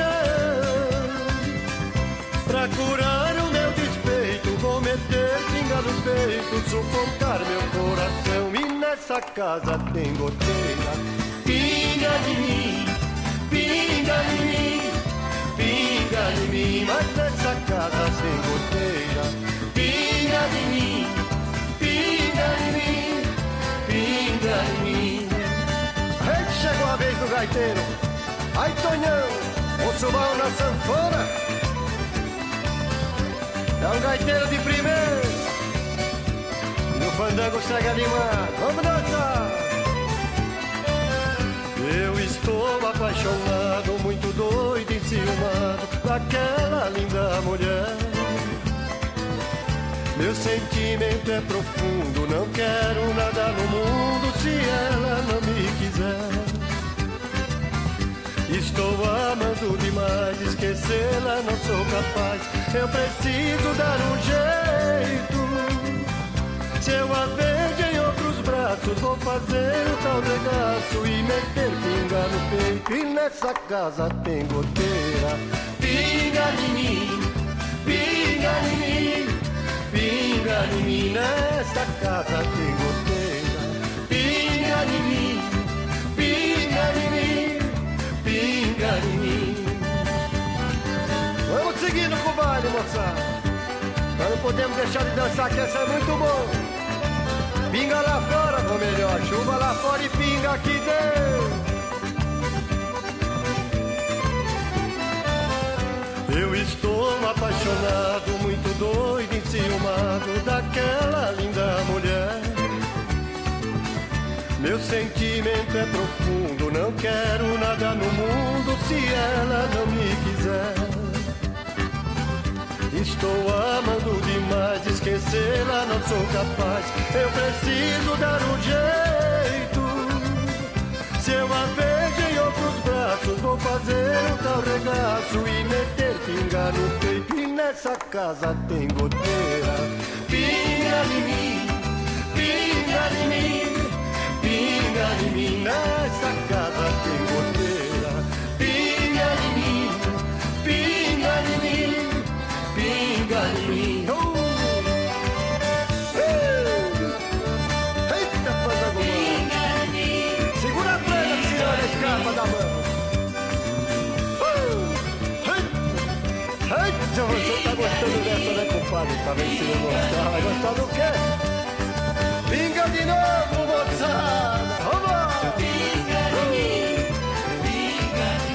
paixão. Pra curar o meu despeito, vou meter pinga no peito, sufocar meu coração. E nessa casa tem goteira. Pinga de mim, pinga de mim, pinga de mim. Mas nessa casa tem goteira. Pinga de mim, pinga de mim, pinga de mim. Aí chegou a vez do gaiteiro. Ai, Tonhão, o subão na sanfona. É um gaiteiro de primeiro. E o fandango segue animado. Vamos dançar. Eu estou apaixonado, muito doido, enciumado daquela linda mulher. Meu sentimento é profundo, não quero nada no mundo se ela não me quiser. Estou amando demais, esquecê-la não sou capaz. Eu preciso dar um jeito. Se eu a vejo em outros braços, vou fazer o tal regaço e meter pinga no peito. E nessa casa tem goteira. Pinga de mim, pinga de mim, pinga de mim. Nessa casa tem goteira. Pinga de mim, pinga de mim, pinga de mim. Vamos seguindo com o baile, moçada. Nós não podemos deixar de dançar, que essa é muito bom. Pinga lá fora, ou melhor, chuva lá fora e pinga aqui dentro. Eu estou apaixonado, muito doido, enciumado daquela linda mulher. Meu sentimento é profundo, não quero nada no mundo se ela não me quiser. Estou amando demais, esquecê-la não sou capaz. Eu preciso dar um jeito. Se eu a vejo em outros braços, vou fazer um tal regaço e meter pinga no peito. E nessa casa tem goteira. Pinga de mim, pinga de mim, pinga de mim. Nessa casa tem goteira. Pinga de mim, pinga de mim, pinga de mim. Eita, fandango, segura a prenda que senhora a escapa da mão. Eita, você tá gostando dessa, né, compadre? Tá vendo se não gostar? Vai gostar do quê? Pinga de novo, moçada! Vamos! Pinga de mim, pinga de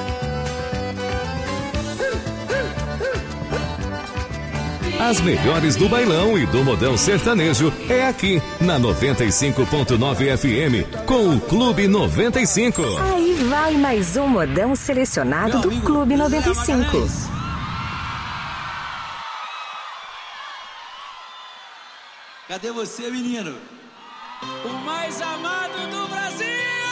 mim. As melhores do bailão e do modão sertanejo é aqui na 95.9 FM com o Clube 95. Aí vai mais um modão selecionado do Clube 95. Cadê você, menino? O mais amado do Brasil!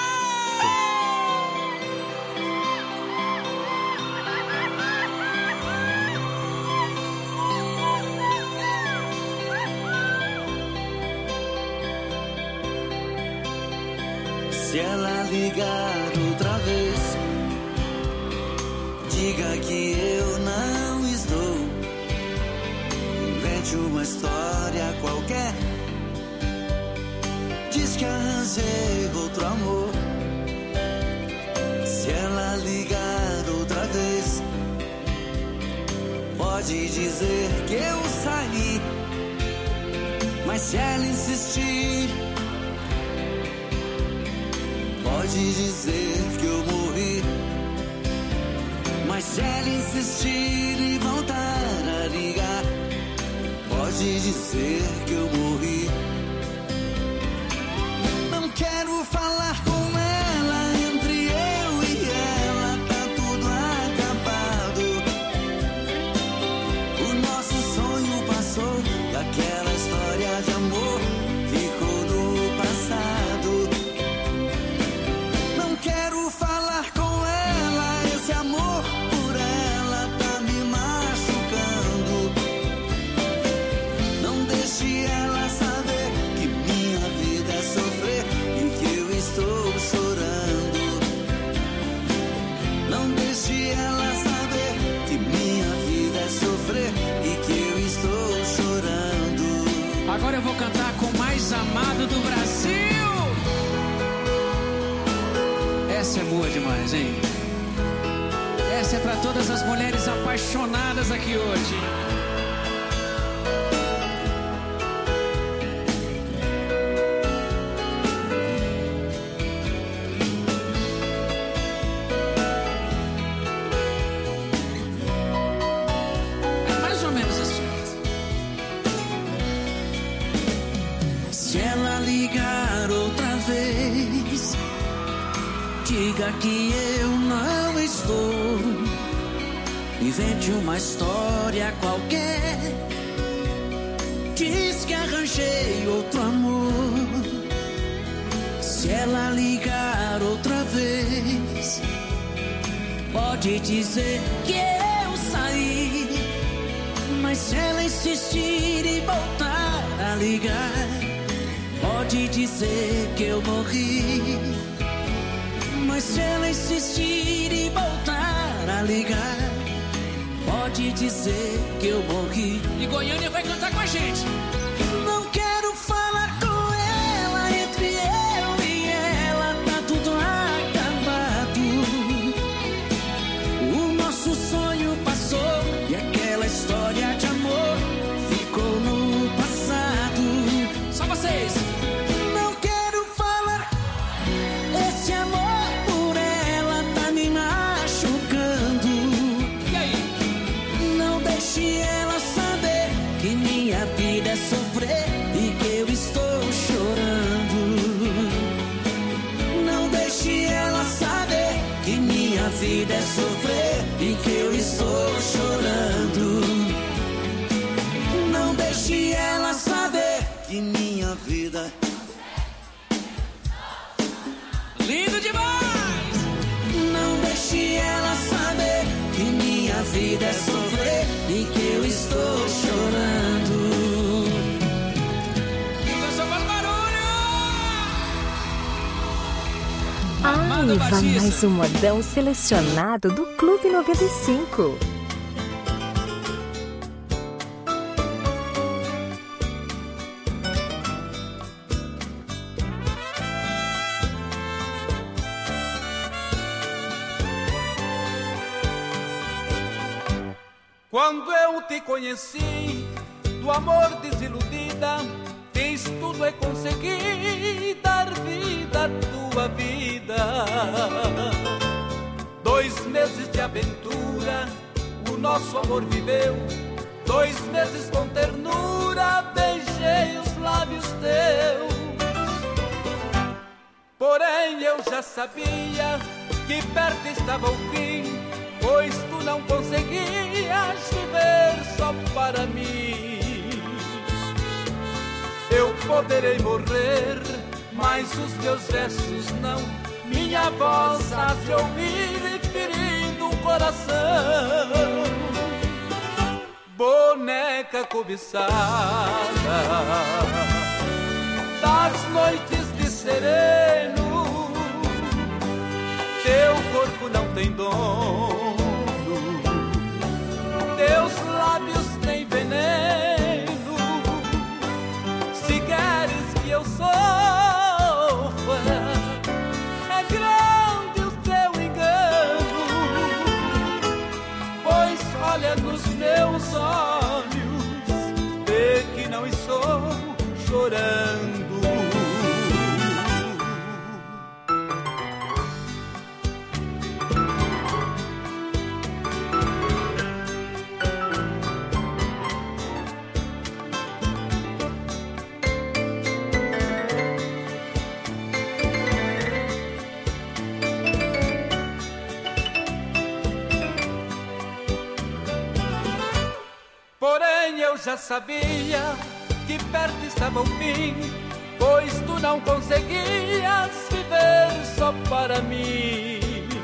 Se ela ligar outra vez, diga que eu não estou. Invente uma história qualquer. Diz que arranjei outro amor. Se ela ligar outra vez, pode dizer que eu saí. Mas se ela insistir, pode dizer que eu morri. Mas se ela insistir e voltar a ligar, pode dizer que eu morri. Não quero falar com ela, entre eu e ela tá tudo acabado. O nosso sonho passou, daquela história de amor ficou no passado. Não quero falar com ela, esse amor por ela tá me machucando. Não deixe ela agora eu vou cantar com o mais amado do Brasil. Essa é boa demais, hein? Essa é pra todas as mulheres apaixonadas aqui hoje. É mais ou menos assim. Se ela ligar outra vez, diga que eu não estou. Invente uma história qualquer. Diz que arranjei outro amor. Se ela ligar outra vez, pode dizer que eu saí. Mas se ela insistir e voltar a ligar, pode dizer que eu morri. Mas se ela insistir e voltar a ligar, pode dizer que eu morri. E Goiânia vai cantar com a gente. Não quero falar com ela, entre eu e ela tá tudo acabado. O nosso sonho passou e aquela história de amor ficou no passado. Só vocês. Não quero falar, esse amor por ela tá me machucando. E aí? Não deixe ela saber que minha vida é sofrer e que eu estou chorando. Não deixe ela saber que minha vida é sofrer e que eu estou chorando. Não deixe ela saber que minha vida... Lindo demais! Não deixe ela saber que minha vida é sofrer e que eu estou chorando. Então faz barulho! Ai, vai mais um modão selecionado do Clube 95. Quando eu te conheci, do amor desiludida, fiz tudo e consegui dar vida à tua vida. 2 meses de aventura, o nosso amor viveu. 2 meses com ternura, beijei os lábios teus. Porém eu já sabia que perto estava o fim, pois tu não conseguias viver só para mim. Eu poderei morrer, mas os teus versos não. Minha voz há de ouvir ferindo o coração. Boneca cobiçada das noites de sereno, teu corpo não tem dono, teus lábios têm veneno. Se queres que eu sofra, é grande o teu engano, pois olha nos meus olhos, vê que não estou chorando. Porém eu já sabia que perto estava o fim, pois tu não conseguias viver só para mim.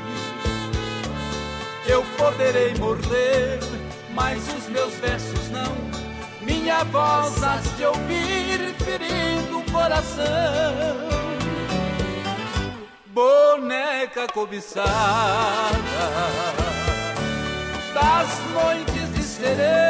Eu poderei morrer, mas os meus versos não. Minha voz há de ouvir ferindo o coração. Boneca cobiçada das noites de sereno,